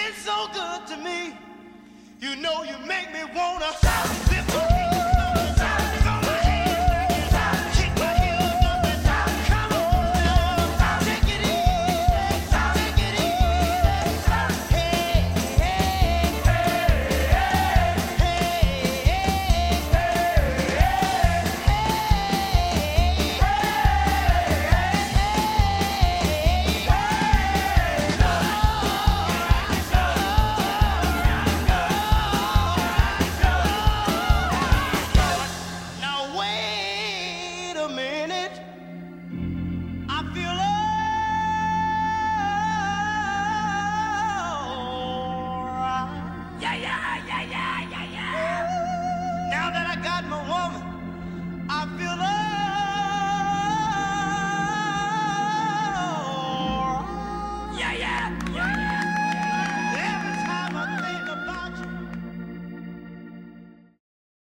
so good to me. You know you make me wanna shout.